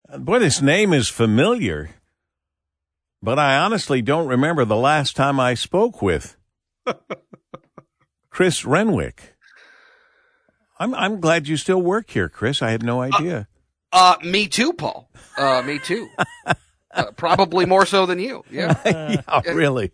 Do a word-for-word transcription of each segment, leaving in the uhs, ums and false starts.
Boy, this name is familiar, but I honestly don't remember the last time I spoke with Chris Renwick. I'm I'm glad you still work here, Chris. I had no idea. Uh, uh me too, Paul. Uh, me too. Uh, probably more so than you. Yeah. Yeah, really.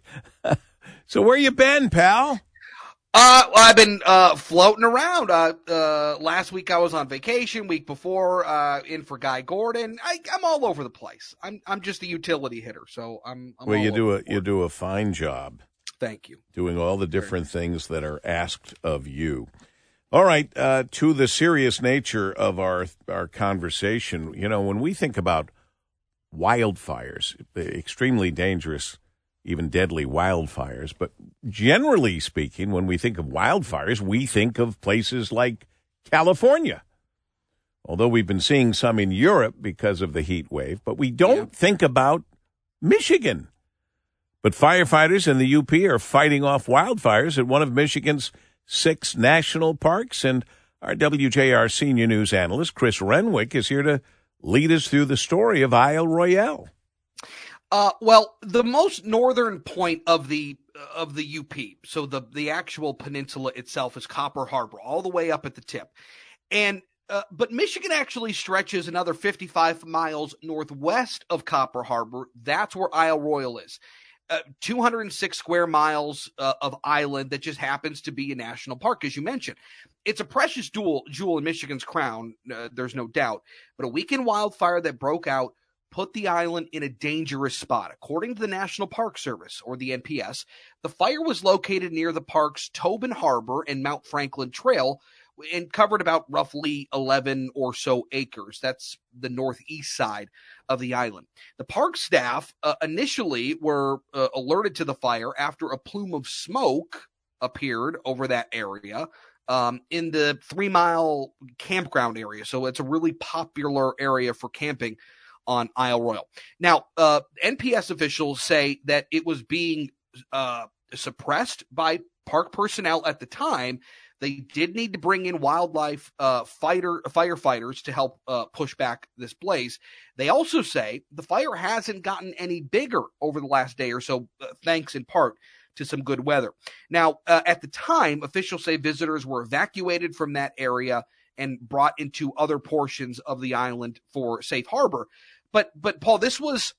So where you been, pal? Uh, well, I've been uh floating around. Uh, uh, last week I was on vacation. Week before, uh, in for Guy Gordon. I, I'm all over the place. I'm I'm just a utility hitter, so I'm. I'm well, all you do over a you do a fine job. Thank you. Doing all the different things that are asked of you. All right, uh, to the serious nature of our our conversation. You know, when we think about wildfires, extremely dangerous, even deadly wildfires. But generally speaking, when we think of wildfires, we think of places like California. Although we've been seeing some in Europe because of the heat wave, but we don't yeah. think about Michigan. But firefighters in the U P are fighting off wildfires at one of Michigan's six national parks. And our W J R senior news analyst, Chris Renwick, is here to lead us through the story of Isle Royale. Uh, well, the most northern point of the of the U P, so the the actual peninsula itself, is Copper Harbor, all the way up at the tip. And uh, but Michigan actually stretches another fifty-five miles northwest of Copper Harbor. That's where Isle Royale is. Uh, two hundred six square miles uh, of island that just happens to be a national park, as you mentioned. It's a precious jewel, jewel in Michigan's crown, uh, there's no doubt. But a weekend wildfire that broke out put the island in a dangerous spot. According to the National Park Service, or the N P S, the fire was located near the park's Tobin Harbor and Mount Franklin Trail and covered about roughly eleven or so acres. That's the northeast side of the island. The park staff uh, initially were uh, alerted to the fire after a plume of smoke appeared over that area um, in the three-mile campground area. So it's a really popular area for camping on Isle Royale. Now, uh, N P S officials say that it was being uh, suppressed by park personnel at the time. They did need to bring in wildlife uh, fighter firefighters to help uh, push back this blaze. They also say the fire hasn't gotten any bigger over the last day or so, uh, thanks in part to some good weather. Now, uh, at the time, officials say visitors were evacuated from that area and brought into other portions of the island for safe harbor. But, but Paul, this was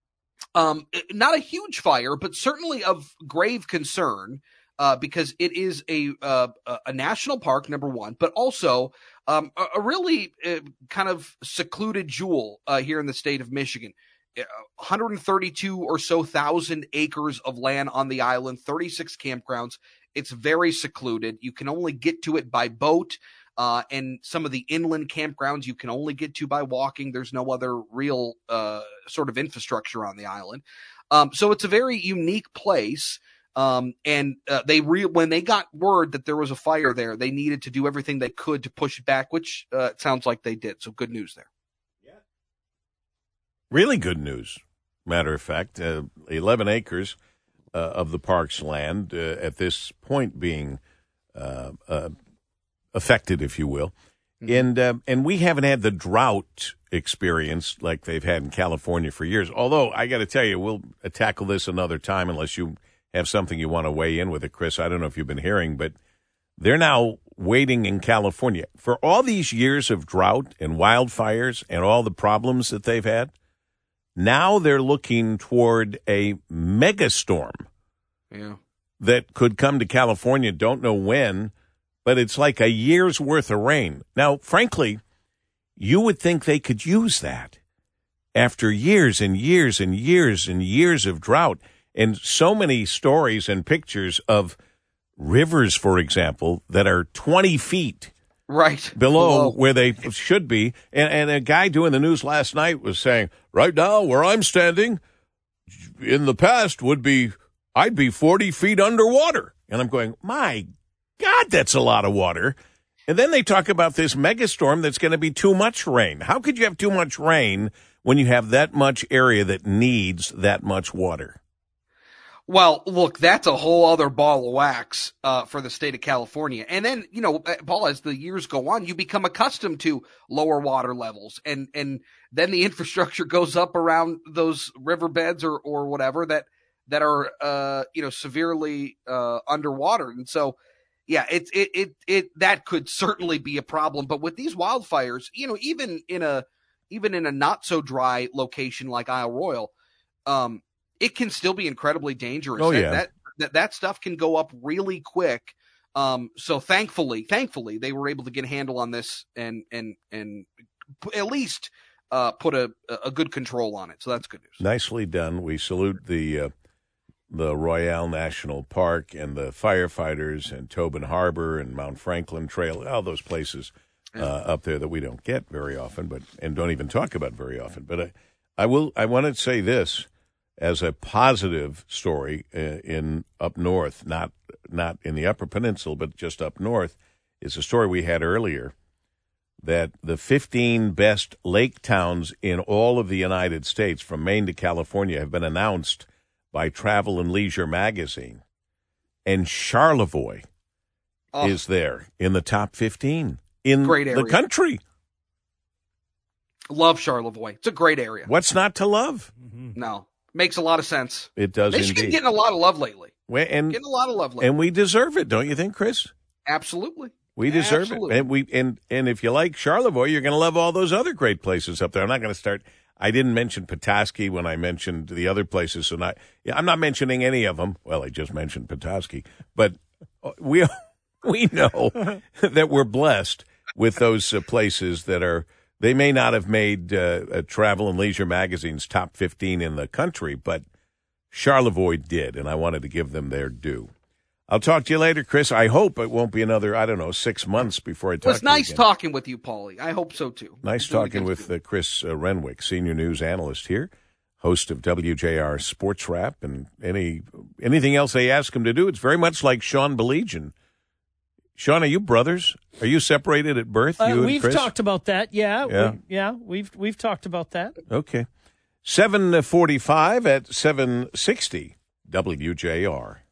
um, not a huge fire, but certainly of grave concern uh, because it is a uh, a national park, number one, but also um, a, a really uh, kind of secluded jewel uh, here in the state of Michigan. one hundred thirty-two or so thousand acres of land on the island, thirty-six campgrounds. It's very secluded. You can only get to it by boat. Uh, and some of the inland campgrounds you can only get to by walking. There's no other real uh, sort of infrastructure on the island. Um, so it's a very unique place. Um, and uh, they re- when they got word that there was a fire there, they needed to do everything they could to push it back, which uh, it sounds like they did. So good news there. Yeah. Really good news. Matter of fact, uh, eleven acres uh, of the park's land uh, at this point being uh, uh affected, if you will. Mm-hmm. And uh, and we haven't had the drought experience like they've had in California for years. Although, I got to tell you, we'll uh, tackle this another time unless you have something you want to weigh in with it, Chris. I don't know if you've been hearing, but they're now waiting in California. For all these years of drought and wildfires and all the problems that they've had, now they're looking toward a megastorm yeah. that could come to California, don't know when, but it's like a year's worth of rain. Now, frankly, you would think they could use that after years and years and years and years of drought. And so many stories and pictures of rivers, for example, that are twenty feet right below, below. where they should be. And, and a guy doing the news last night was saying, right now, where I'm standing, in the past would be, I'd be forty feet underwater. And I'm going, my God, that's a lot of water. And then they talk about this megastorm that's going to be too much rain. How could you have too much rain when you have that much area that needs that much water? Well, look, that's a whole other ball of wax uh, for the state of California. And then, you know, Paul, as the years go on, you become accustomed to lower water levels. And, and then the infrastructure goes up around those riverbeds or or whatever that that are uh, you know severely uh, underwater. And so, yeah, it, it it it that could certainly be a problem. But with these wildfires, you know, even in a even in a not so dry location like Isle Royale, um, it can still be incredibly dangerous. Oh that, yeah, that that that stuff can go up really quick. Um, so thankfully, thankfully, they were able to get a handle on this and and and at least uh, put a a good control on it. So that's good news. Nicely done. We salute the uh, the Royale National Park and the firefighters and Tobin Harbor and Mount Franklin Trail, all those places uh, up there that we don't get very often, but and don't even talk about very often. But I, I will. I want to say this as a positive story uh, in up north, not not in the Upper Peninsula, but just up north, is a story we had earlier that the fifteen best lake towns in all of the United States, from Maine to California, have been announced by Travel and Leisure magazine. And Charlevoix oh. is there in the top fifteen in great area. The country. Love Charlevoix. It's a great area. What's not to love? Mm-hmm. No. Makes a lot of sense. It does Michigan indeed. getting a lot of love lately. Well, and, getting a lot of love lately. And we deserve it, don't you think, Chris? Absolutely. We deserve Absolutely. it. And we and and if you like Charlevoix, you're going to love all those other great places up there. I'm not going to start. I didn't mention Petoskey when I mentioned the other places, so not. Yeah, I'm not mentioning any of them. Well, I just mentioned Petoskey, but we we know that we're blessed with those uh, places that are. They may not have made uh, a Travel and Leisure magazine's top fifteen in the country, but Charlevoix did, and I wanted to give them their due. I'll talk to you later, Chris. I hope it won't be another, I don't know, six months before I talk to you. It was nice again. talking with you, Paulie. I hope so, too. Nice talking with uh, Chris uh, Renwick, senior news analyst here, host of W J R Sports Wrap, and any anything else they ask him to do. It's very much like Sean Baligian. Sean, are you brothers? Are you separated at birth? Uh, you and we've Chris? talked about that. Yeah, yeah, we, yeah. We've we've talked about that. Okay, seven forty-five at seven sixty W J R.